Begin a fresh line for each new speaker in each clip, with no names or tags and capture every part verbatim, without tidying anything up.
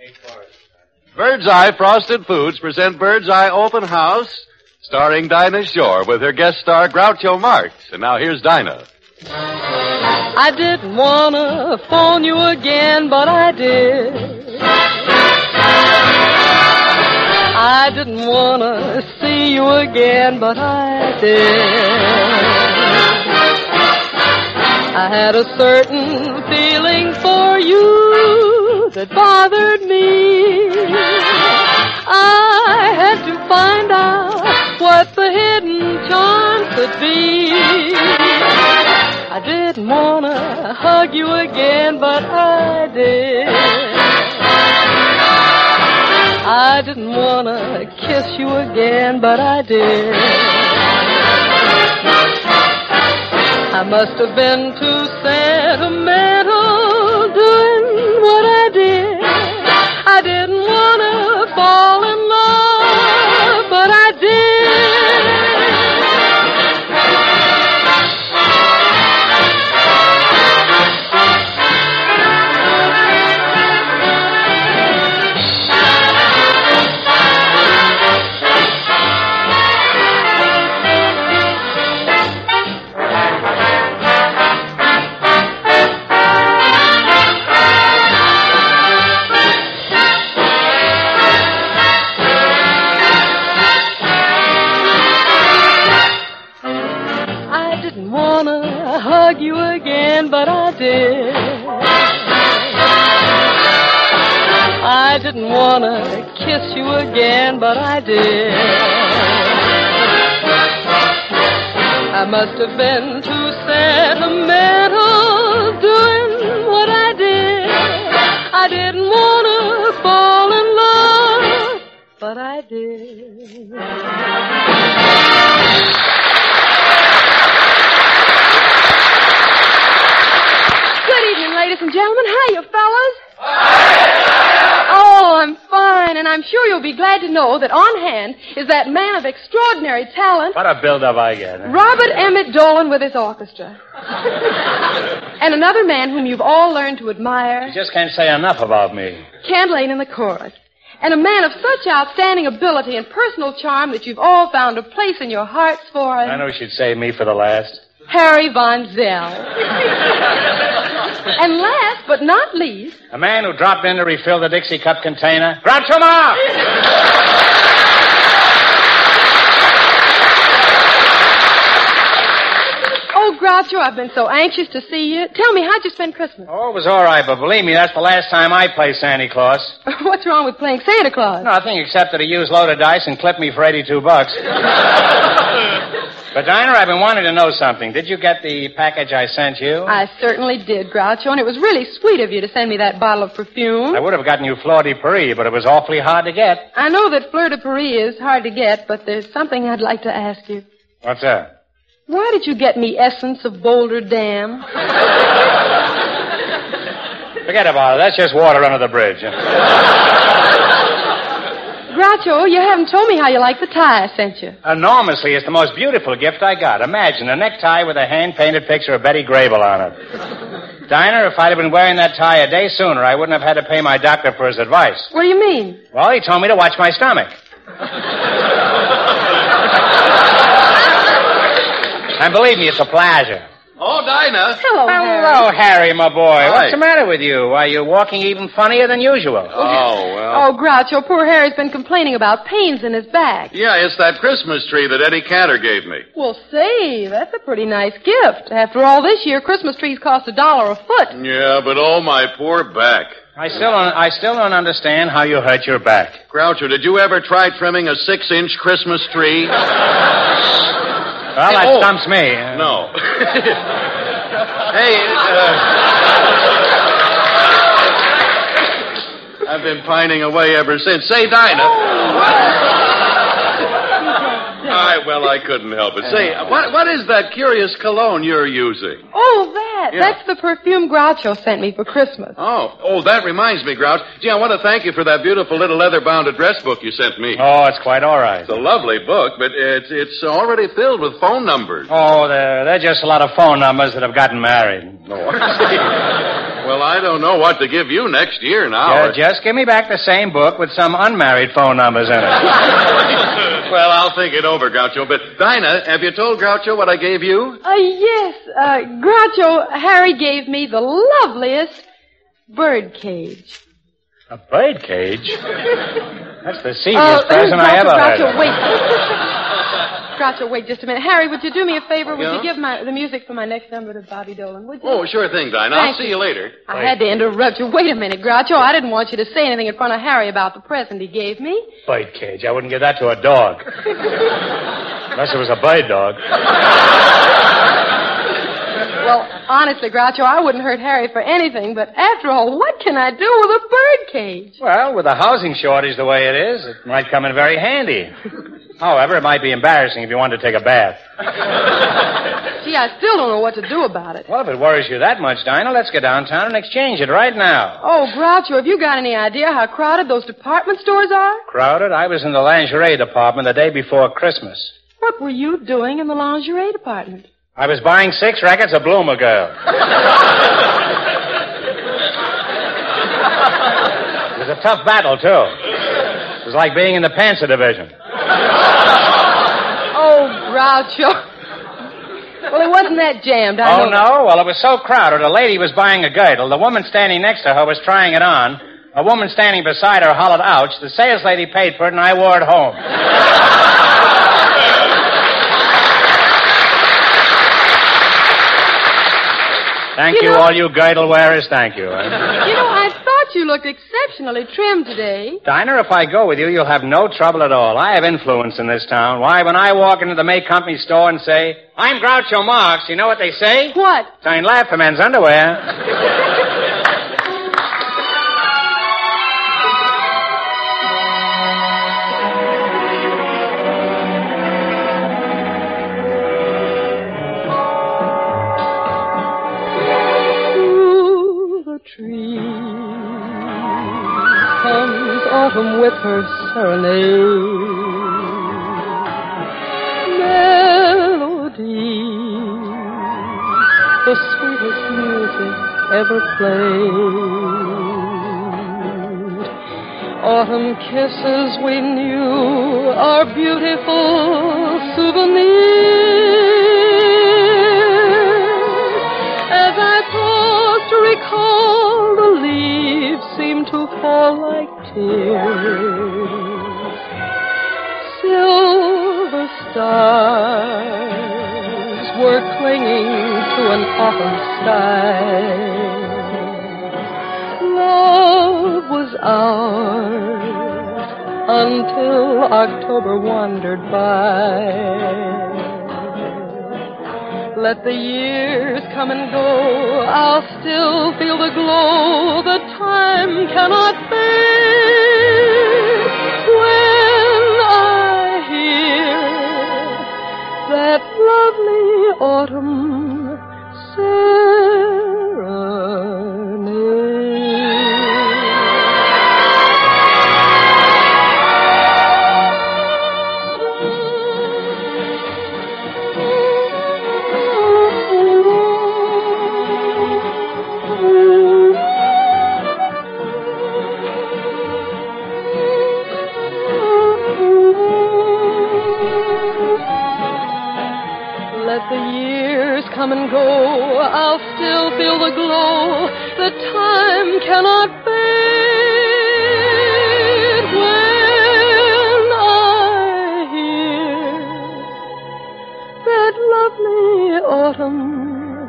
Bird's Eye Frosted Foods present Bird's Eye Open House, starring Dinah Shore with her guest star Groucho Marx. And now here's Dinah.
I didn't want to phone you again, but I did. I didn't want to see you again, but I did. I had a certain feeling for you that bothered me. I had to find out what the hidden charm could be. I didn't want to hug you again, but I did. I didn't want to kiss you again, but I did. I must have been too sentimental doing what I did. I didn't want to fall in love, but I did. Hug you again, but I did. I didn't want to kiss you again, but I did. I must have been too sentimental doing what I did. I didn't want to fall in love, but I did. Ladies and gentlemen, hiya, fellas. Oh, I'm fine, and I'm sure you'll be glad to know that on hand is that man of extraordinary talent.
What a build-up I get. Huh?
Robert Emmett Dolan with his orchestra. And another man whom you've all learned to admire.
You just can't say enough about me.
Kent Lane in the chorus. And a man of such outstanding ability and personal charm that you've all found a place in your hearts for.
I know she'd save me for the last.
Harry Von Zell. And last but not least...
A man who dropped in to refill the Dixie Cup container. Groucho Marx!
Oh, Groucho, I've been so anxious to see you. Tell me, how'd you spend Christmas?
Oh, it was all right, but believe me, that's the last time I play Santa Claus.
What's wrong with playing Santa Claus?
Nothing, except that he used loaded dice and clipped me for eighty-two bucks. But, Dinah, I've been wanting to know something. Did you get the package I sent you?
I certainly did, Groucho, and it was really sweet of you to send me that bottle of perfume.
I would have gotten you Fleur de Paris, but it was awfully hard to get.
I know that Fleur de Paris is hard to get, but there's something I'd like to ask you.
What's that?
Why did you get me Essence of Boulder Dam?
Forget about it. That's just water under the bridge.
Groucho, you haven't told me how you like the tie I sent you.
Enormously. It's the most beautiful gift I got. Imagine, a necktie with a hand-painted picture of Betty Grable on it. Dinah, if I'd have been wearing that tie a day sooner, I wouldn't have had to pay my doctor for his advice.
What do you mean?
Well, he told me to watch my stomach. And believe me, it's a pleasure.
Oh, Dinah.
Hello, Harry.
Hello, Harry, my boy.
Hi.
What's the matter with you? Are you walking even funnier than usual?
Oh, well.
Oh, Groucho, poor Harry's been complaining about pains in his back.
Yeah, it's that Christmas tree that Eddie Cantor gave me.
Well, say, that's a pretty nice gift. After all this year, Christmas trees cost a dollar a foot.
Yeah, but oh, my poor back.
I still don't, I still don't understand how you hurt your back.
Groucho, did you ever try trimming a six-inch Christmas tree?
Well, that
oh.
stumps me.
No. Hey, uh, I've been pining away ever since. Say, Dinah.
Oh.
I, well, I couldn't help it. Say, what, what is that curious cologne you're using?
Oh, that.
Yeah.
That's the perfume Groucho sent me for Christmas.
Oh, oh, that reminds me, Grouch. Gee, I want to thank you for that beautiful little leather-bound address book you sent me.
Oh, it's quite all right.
It's a lovely book, but it's it's already filled with phone numbers.
Oh, they're, they're just a lot of phone numbers that have gotten married.
Oh, I see. Well, I don't know what to give you next year now.
Yeah, just give me back the same book with some unmarried phone numbers in it.
Well, I'll think it over, Groucho. But, Dinah, have you told Groucho what I gave you?
Uh, yes, uh, Groucho, Harry gave me the loveliest bird cage.
A bird cage? That's the seediest
uh,
present
Groucho,
I ever
Groucho,
heard of.
wait. Groucho, wait just a minute. Harry, would you do me a favor? Would
Yeah?
you give my the music for my next number to Bobby Dolan, would you?
Oh, sure thing, Dinah. I'll
Thank
see
you.
you later.
I had to interrupt you. Wait a minute, Groucho. I didn't want you to say anything in front of Harry about the present he gave me.
Bird cage. I wouldn't give that to a dog. Unless it was a bird dog.
Well, honestly, Groucho, I wouldn't hurt Harry for anything, but after all, what can I do with a bird cage?
Well, with the housing shortage the way it is, it might come in very handy. However, it might be embarrassing if you wanted to take a bath.
Gee, I still don't know what to do about it.
Well, if it worries you that much, Dinah, let's go downtown and exchange it right now.
Oh, Groucho, have you got any idea how crowded those department stores are?
Crowded? I was in the lingerie department the day before Christmas.
What were you doing in the lingerie department?
I was buying six records of Bloomer Girl. It was a tough battle, too. It was like being in the Panzer Division.
Oh, Groucho. Well, it wasn't that jammed. I
Oh,
know.
no? Well, it was so crowded, a lady was buying a girdle. The woman standing next to her was trying it on. A woman standing beside her hollered, ouch. The sales lady paid for it, and I wore it home. Thank you,
You know-
all you girdle wearers. Thank you.
You know, I thought you looked exceptionally trim today.
Dinah, if I go with you, you'll have no trouble at all. I have influence in this town. Why, when I walk into the May Company store and say, I'm Groucho Marx, you know what they say?
What?
Don't laugh for men's underwear.
Through the trees comes autumn with her serenade. Melody, the sweetest music ever played. Autumn kisses we knew are beautiful souvenirs. As I pause to recall, the leaves seem to fall like tears. Silver stars were clinging to an autumn sky. Love was ours until October wandered by. Let the years come and go, I'll still feel the glow, the time cannot fade. When I hear that lovely autumn serenade. Let the years come and go, I'll still feel the glow, the time cannot fade. When I hear that lovely autumn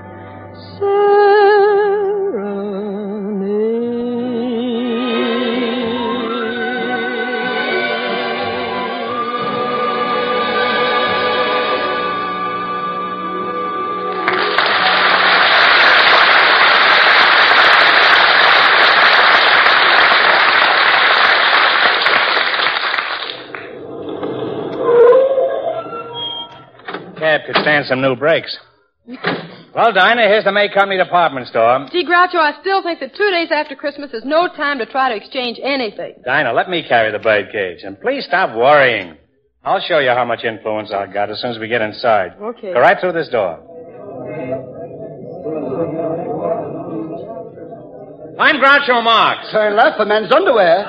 Cab could stand some new brakes. Well, Dinah, here's the May Company department store.
Gee, Groucho, I still think that two days after Christmas is no time to try to exchange anything.
Dinah, let me carry the bird cage. And please stop worrying. I'll show you how much influence I've got as soon as we get inside.
Okay.
Go right through this door. I'm Groucho Marx.
Turn left for men's underwear.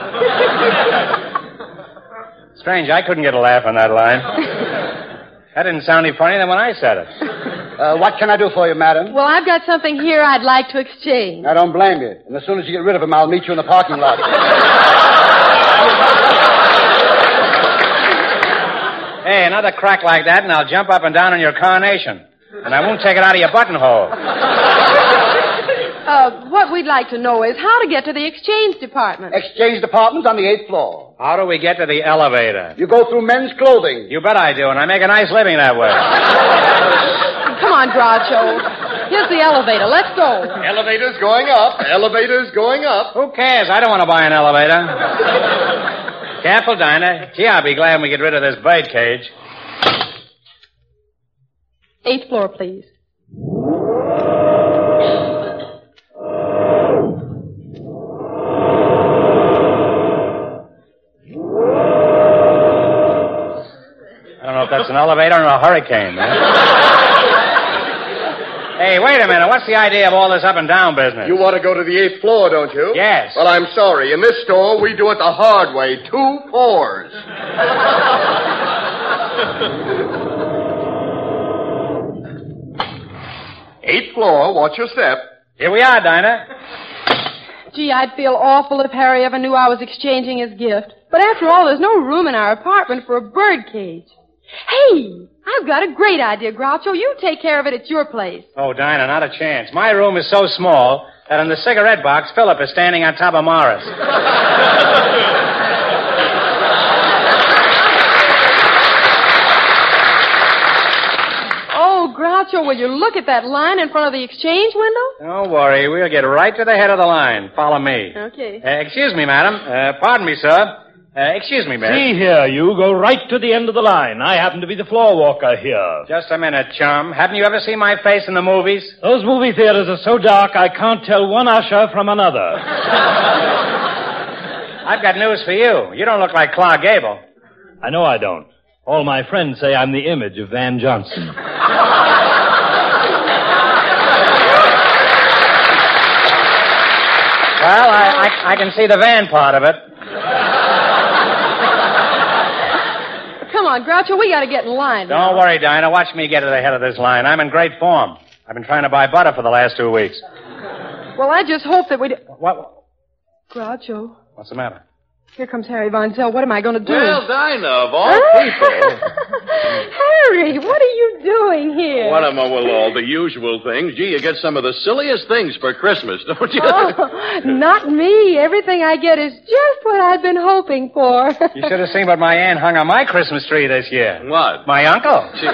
Strange, I couldn't get a laugh on that line. That didn't sound any funnier than when I said it.
Uh, what can I do for you, madam?
Well, I've got something here I'd like to exchange.
I don't blame you. And as soon as you get rid of him, I'll meet you in the parking lot.
Hey, another crack like that, and I'll jump up and down on your carnation. And I won't take it out of your buttonhole.
Uh, what we'd like to know is how to get to the exchange department.
Exchange department's on the eighth floor.
How do we get to the elevator?
You go through men's clothing.
You bet I do, and I make a nice living that way.
Come on, Groucho. Here's the elevator. Let's go.
Elevator's going up. Elevator's going up.
Who cares? I don't want to buy an elevator. Careful, Dinah. Gee, I'll be glad when we get rid of this bird cage.
Eighth floor, please.
I don't know if that's an elevator or a hurricane, man. Hey, wait a minute. What's the idea of all this up and down business?
You want to go to the eighth floor, don't you?
Yes.
Well, I'm sorry. In this store, we do it the hard way. Two fours. Eighth floor. Watch your step.
Here we are, Dinah.
Gee, I'd feel awful if Harry ever knew I was exchanging his gift. But after all, there's no room in our apartment for a bird cage. Hey, I've got a great idea, Groucho. You take care of it at your place.
Oh, Dinah, not a chance. My room is so small that in the cigarette box, Philip is standing on top of Morris.
Oh, Groucho, will you look at that line in front of the exchange window?
Don't worry. We'll get right to the head of the line. Follow me.
Okay.
Uh, excuse me, madam. Uh, pardon me, sir. Uh, excuse me, ma'am.
See here, you go right to the end of the line. I happen to be the floor walker here.
Just a minute, chum. Haven't you ever seen my face in the movies?
Those movie theaters are so dark I can't tell one usher from another.
I've got news for you. You don't look like Clark Gable.
I know I don't. All my friends say I'm the image of Van Johnson.
Well, I, I, I can see the van part of it.
Come on, Groucho, we gotta get in line.
Don't worry, Dinah. Watch me get to the head of this line. I'm in great form. I've been trying to buy butter for the last two weeks.
Well, I just hope that we'd...
What?
Groucho,
What's the matter?
here comes Harry Von Zell. What am I gonna do?
Well, Dinah, of all people.
Harry, what are you doing here?
What am I, well, all the usual things. Gee, you get some of the silliest things for Christmas, don't you?
Oh, not me. Everything I get is just what I've been hoping for.
You should have seen what my aunt hung on my Christmas tree this year.
What?
My uncle.
She...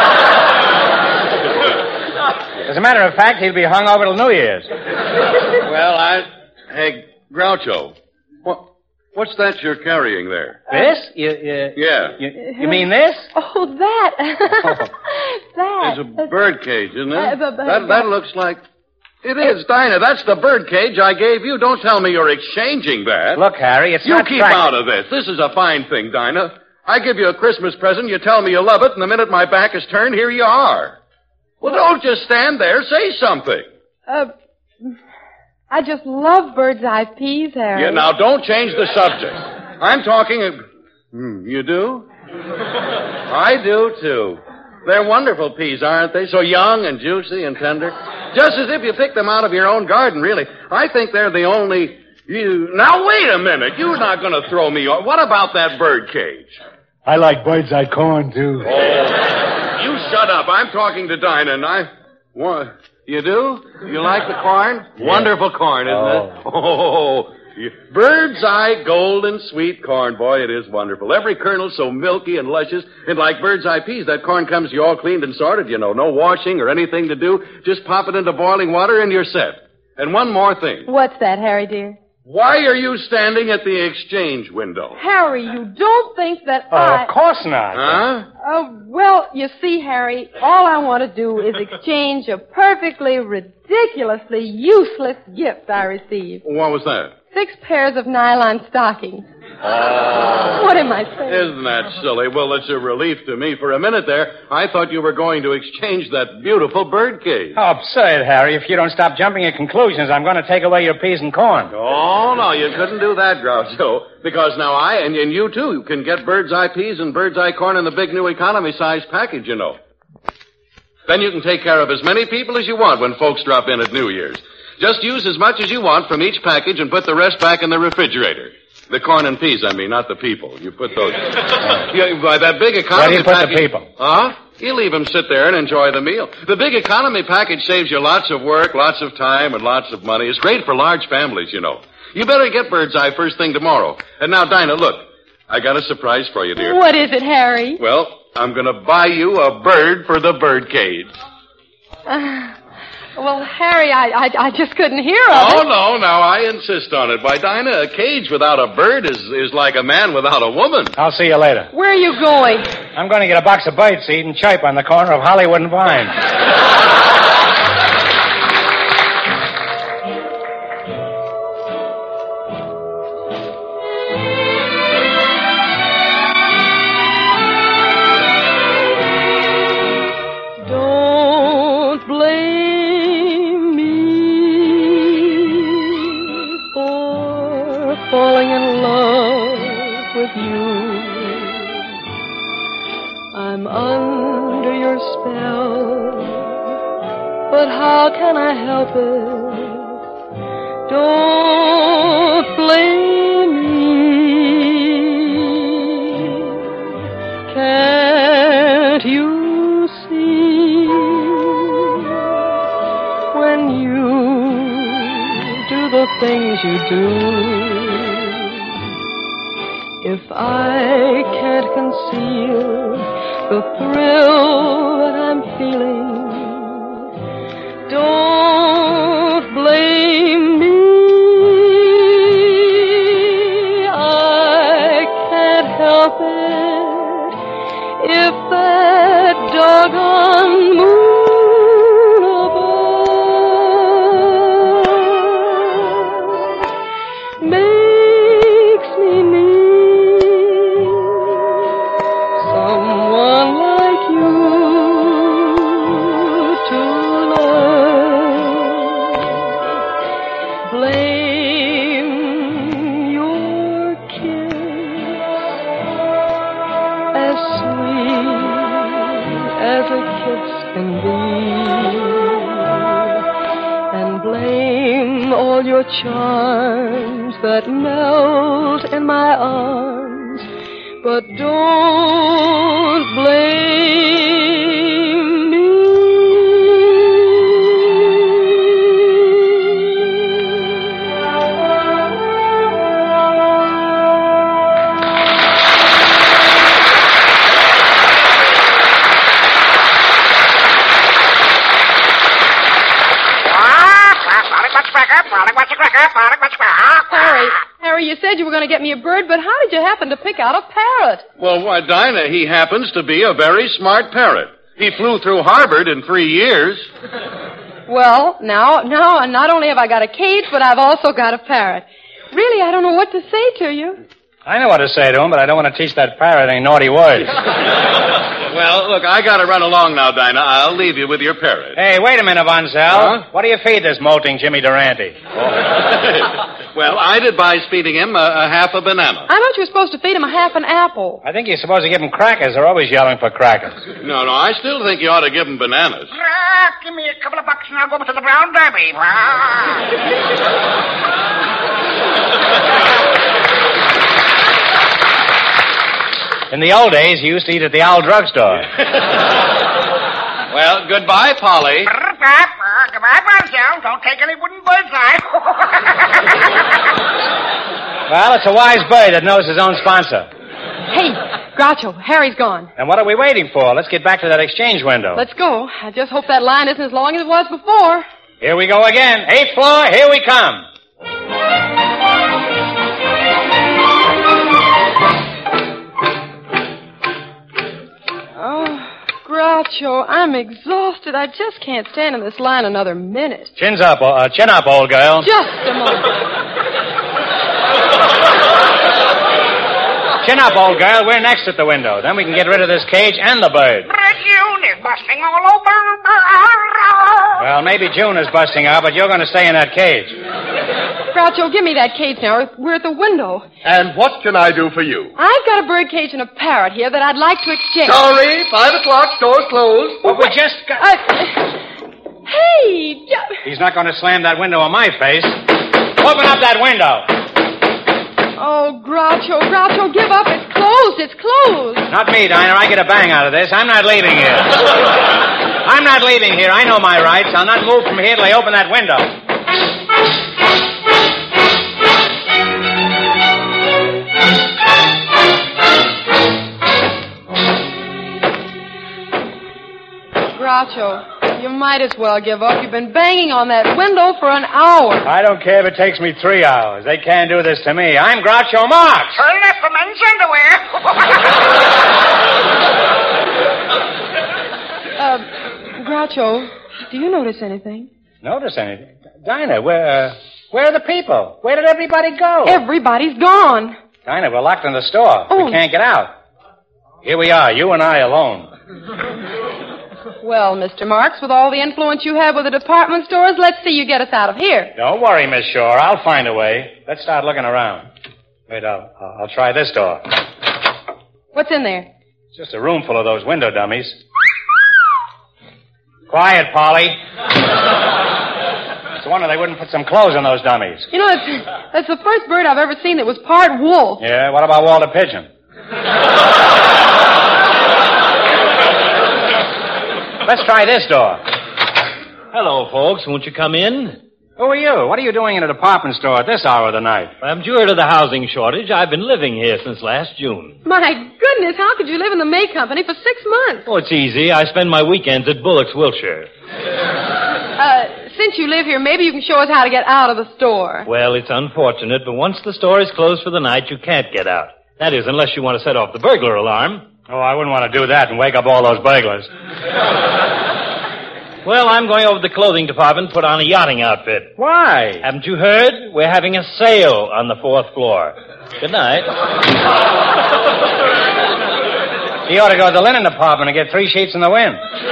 As a matter of fact, he'll be hung over till New Year's.
Well, I... Hey, Groucho, what, what's that you're carrying there?
This? You, you,
Yeah.
You, you mean this?
Oh, that. that.
It's a bird cage, isn't it?
Uh, but- but-
that, that looks like... It is, Dinah. That's the bird cage I gave you. Don't tell me you're exchanging that.
Look, Harry, it's
You
not
keep
practical.
out of this. This is a fine thing, Dinah. I give you a Christmas present, you tell me you love it, and the minute my back is turned, here you are. Well, don't just stand there. Say something.
Uh, I just love bird's eye peas, Harry.
Yeah, now, don't change the subject. I'm talking... Uh, hmm, you do? I do, too. They're wonderful peas, aren't they? So young and juicy and tender. Just as if you picked them out of your own garden, really. I think they're the only... You... Now, wait a minute. You're not going to throw me off. What about that bird cage?
I like bird's eye corn, too.
Oh, you shut up. I'm talking to Dinah, and I... What? You do? You like the corn? Yeah. Wonderful corn, isn't
Oh.
it? Oh, you- bird's eye golden sweet corn. Boy, it is wonderful. Every kernel so milky and luscious. And like bird's eye peas, that corn comes to you all cleaned and sorted, you know. No washing or anything to do. Just pop it into boiling water and you're set. And one more thing.
What's that, Harry, dear?
Why are you standing at the exchange window?
Harry, you don't think that
Oh,
I...
of course not.
Huh?
Oh, well, you see, Harry, all I want to do is exchange a perfectly, ridiculously useless gift I received.
What was that?
Six pairs of nylon stockings.
Oh.
What am I saying?
Isn't that silly? Well, it's a relief to me. For a minute there, I thought you were going to exchange that beautiful birdcage.
How absurd, Harry. If you don't stop jumping at conclusions, I'm going to take away your peas and corn.
Oh, no, you couldn't do that, Groucho. Because now I, and, and you too, can get bird's eye peas and bird's eye corn in the big new economy-sized package, you know. Then you can take care of as many people as you want when folks drop in at New Year's. Just use as much as you want from each package and put the rest back in the refrigerator. The corn and peas, I mean, not the people. You put those... yeah, by that big economy
Where do you put
package...
the people?
Huh? You leave them sit there and enjoy the meal. The big economy package saves you lots of work, lots of time, and lots of money. It's great for large families, you know. You better get bird's eye first thing tomorrow. And now, Dinah, look. I got a surprise for you, dear.
What is it, Harry?
Well, I'm going to buy you a bird for the birdcage.
Uh, well, Harry, I, I I just couldn't hear of
Oh,
it.
no, now I insist on it. Why, Dinah, a cage without a bird is, is like a man without a woman.
I'll see you later.
Where are you going?
I'm going to get a box of bird seed and chirp on the corner of Hollywood and Vine.
Falling in love with you. I'm under your spell, but how can I help it? Don't blame me. Can't you see when you do the things you do? If I can't conceal the thrill that I'm feeling, don't blame me. I can't help it if that doggone moon above makes me need someone like you to love. Blame your kiss as sweet as a kiss can be, and blame all your charms that melt in my arms, but don't blame me. Harry, Harry, you said you were going to get me a bird, but how did you happen to pick out a parrot?
Well, why, Dinah, he happens to be a very smart parrot. He flew through Harvard in three years.
Well, now, now, not only have I got a cage, but I've also got a parrot. Really, I don't know what to say to you.
I know what to say to him, but I don't want to teach that parrot any naughty words.
Well, look, I got to run along now, Dinah. I'll leave you with your parrot.
Hey, wait a minute, Von Zell.
Huh?
What do you feed this molting Jimmy Durante?
Well, I'd advise feeding him a, a half a banana.
I thought you were supposed to feed him a half an apple.
I think you're supposed to give him crackers. They're always yelling for crackers.
No, no, I still think you ought to give him bananas.
Ah, give me a couple of bucks and I'll go to the Brown Derby.
In the old days, you used to eat at the Owl drugstore.
Well, goodbye, Polly.
Goodbye, Bonzel. Don't take any wooden bird's eye.
Well, it's a wise bird that knows his own sponsor.
Hey, Groucho, Harry's gone.
And what are we waiting for? Let's get back to that exchange window.
Let's go. I just hope that line isn't as long as it was before.
Here we go again. Eighth floor, here we come.
Oh, Groucho, I'm exhausted. I just can't stand in this line another minute.
Chins up, uh, chin up, old girl.
Just a moment.
Chin up, old girl. We're next at the window. Then we can get rid of this cage and the bird.
But June is busting all over.
Well, maybe June is busting out, but you're going to stay in that cage.
Groucho, give me that cage now. We're at the window.
And what can I do for you?
I've got a bird cage and a parrot here that I'd like to exchange.
Sorry, five o'clock, store's closed.
But we just got...
Uh, hey! ju-
He's not going to slam that window on my face. Open up that window.
Oh, Groucho, Groucho, give up. It's closed. It's closed.
Not me, Dinah. I get a bang out of this. I'm not leaving here. I'm not leaving here. I know my rights. I'll not move from here till I open that window.
Groucho, you might as well give up. You've been banging on that window for an hour.
I don't care if it takes me three hours. They can't do this to me. I'm Groucho Marx.
Turn left for men's underwear.
uh, Groucho, do you notice anything?
Notice anything? Dinah, where, uh, where are the people? Where did everybody go?
Everybody's gone.
Dinah, we're locked in the store.
Oh.
We can't get out. Here we are, you and I alone.
Well, Mister Marks, with all the influence you have with the department stores, let's see you get us out of here.
Don't worry, Miss Shore. I'll find a way. Let's start looking around. Wait, I'll, I'll, I'll try this door.
What's in there?
It's just a room full of those window dummies. Quiet, Polly. It's a wonder they wouldn't put some clothes on those dummies.
You know, that's, that's the first bird I've ever seen that was part wool.
Yeah, what about Walter Pigeon? Let's try this door.
Hello, folks. Won't you come in?
Who are you? What are you doing in a department store at this hour of the night?
I'm due to the housing shortage. I've been living here since last June.
My goodness, how could you live in the May Company for six months?
Oh, it's easy. I spend my weekends at Bullock's, Wiltshire.
Uh, since you live here, maybe you can show us how to get out of the store.
Well, it's unfortunate, but once the store is closed for the night, you can't get out. That is, unless you want to set off the burglar alarm.
Oh, I wouldn't want to do that and wake up all those burglars.
Well, I'm going over to the clothing department, put on a yachting outfit.
Why?
Haven't you heard? We're having a sale on the fourth floor. Good night.
He ought to go to the linen department and get three sheets in the wind.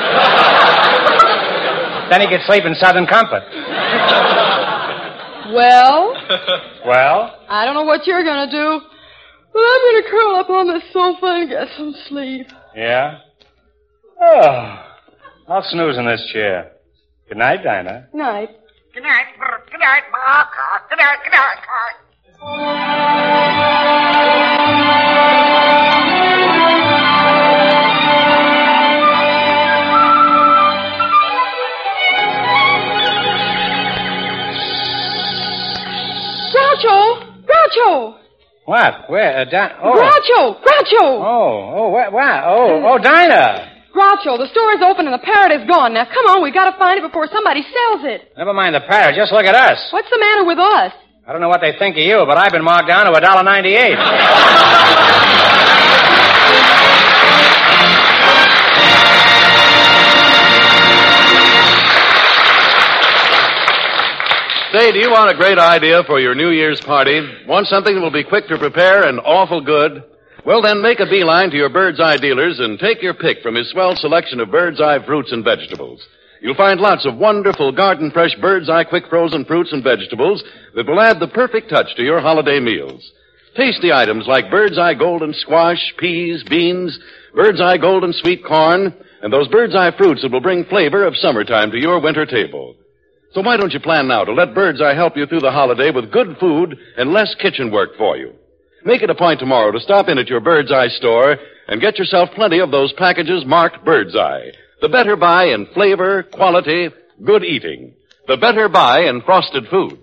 Then he could sleep in Southern comfort.
Well?
Well?
I don't know what you're going to do, but I'm going to curl up on this sofa and get some sleep.
Yeah? Oh, I'll snooze in this chair. Good night, Dinah.
Night.
Good night. Good night. Good night. Good night.
Groucho! Groucho!
What? Where? Uh, Di- oh.
Groucho! Groucho!
Oh, oh, where? where? Oh, oh, Dinah!
Groucho, the store is open and the parrot is gone. Now, come on, we've got to find it before somebody sells it.
Never mind the parrot. Just look at us.
What's the matter with us?
I don't know what they think of you, but I've been marked down to a dollar ninety-eight.
Say, do you want a great idea for your New Year's party? Want something that will be quick to prepare and awful good? Well, then make a beeline to your Bird's Eye dealers and take your pick from his swell selection of Bird's Eye fruits and vegetables. You'll find lots of wonderful garden-fresh Bird's Eye quick frozen fruits and vegetables that will add the perfect touch to your holiday meals. Tasty items like Bird's Eye golden squash, peas, beans, Bird's Eye golden sweet corn, and those Bird's Eye fruits that will bring flavor of summertime to your winter table. So why don't you plan now to let Bird's Eye help you through the holiday with good food and less kitchen work for you? Make it a point tomorrow to stop in at your Bird's Eye store and get yourself plenty of those packages marked Bird's Eye. The better buy in flavor, quality, good eating. The better buy in frosted foods.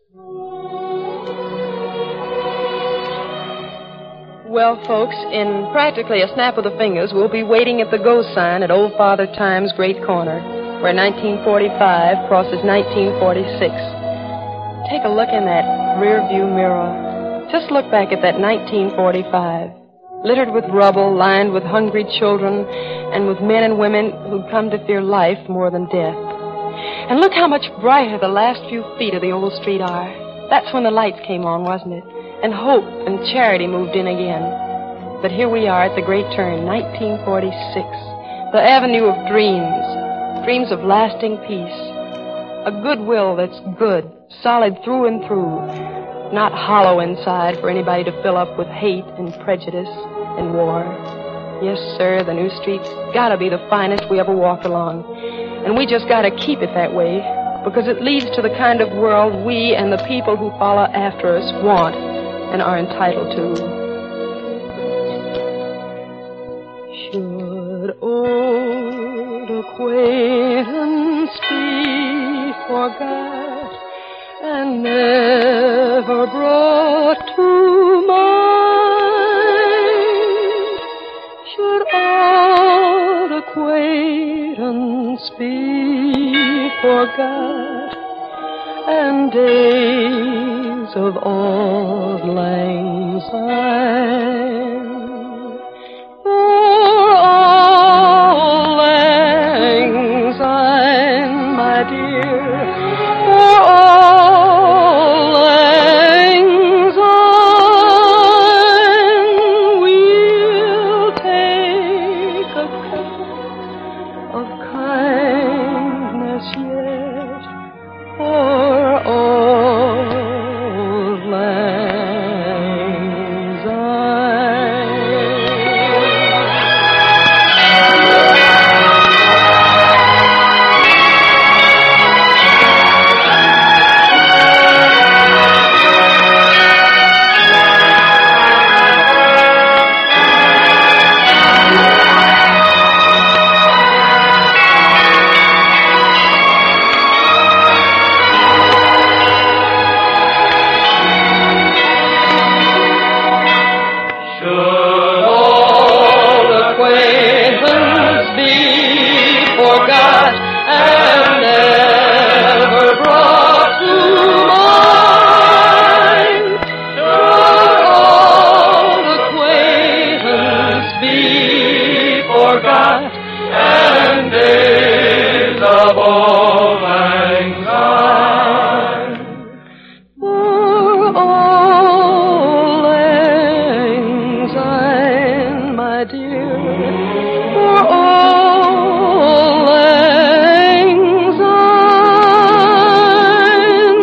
Well, folks, in practically a snap of the fingers, we'll be waiting at the go sign at Old Father Time's Great Corner, where nineteen forty-five crosses nineteen forty-six. Take a look in that rear view mirror. Just look back at that nineteen forty-five. Littered with rubble, lined with hungry children, and with men and women who'd come to fear life more than death. And look how much brighter the last few feet of the old street are. That's when the lights came on, wasn't it? And hope and charity moved in again. But here we are at the great turn, nineteen forty-six. The avenue of dreams. Dreams of lasting peace. A goodwill that's good, solid through and through. Not hollow inside for anybody to fill up with hate and prejudice and war. Yes, sir, the new street's gotta be the finest we ever walked along. And we just gotta keep it that way, because it leads to the kind of world we and the people who follow after us want and are entitled to. Should old acquaintance be forgot and never brought to mind? Should old acquaintance be forgot and days of auld lang syne? For auld lang syne, my dear, for auld lang syne, we'll take a cup of kindness yet for auld lang syne. Should old acquaintance be forgot and never brought to mind? Should old acquaintance be forgot and days of auld lang syne? For auld lang syne, my dear, for auld lang syne,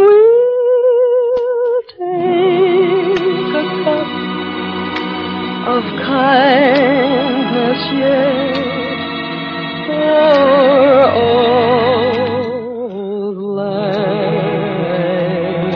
we'll take a cup of kindness yet for auld lang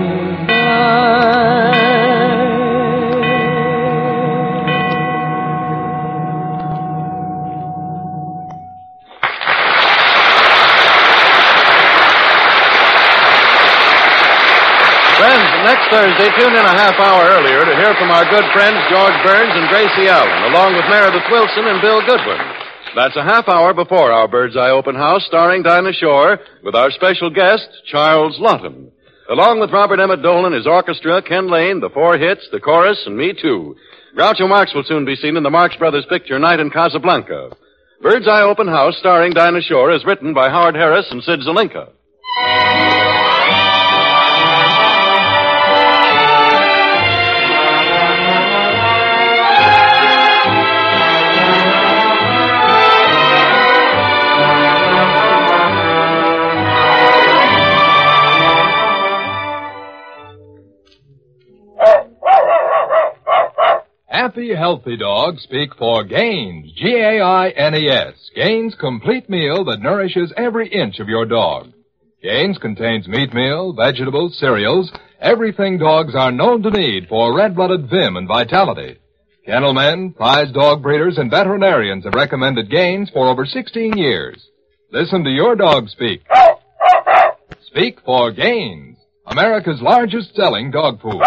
Friends, next Thursday, tune in a half hour earlier to hear from our good friends George Burns and Gracie Allen, along with Meredith Wilson and Bill Goodwin. That's a half hour before our Bird's Eye Open House, starring Dinah Shore, with our special guest, Charles Lawton. Along with Robert Emmett Dolan, his orchestra, Ken Lane, the Four Hits, the Chorus, and me too. Groucho Marx will soon be seen in the Marx Brothers picture Night in Casablanca. Bird's Eye Open House, starring Dinah Shore, is written by Howard Harris and Sid Zelinka.
Happy, healthy dogs speak for Gaines, G A I N E S. Gaines Complete Meal that nourishes every inch of your dog. Gaines contains meat meal, vegetables, cereals, everything dogs are known to need for red-blooded vim and vitality. Kennelmen, prize dog breeders, and veterinarians have recommended Gaines for over sixteen years. Listen to your dog speak. Speak for Gaines, America's largest selling dog food.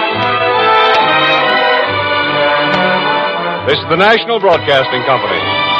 This is the National Broadcasting Company.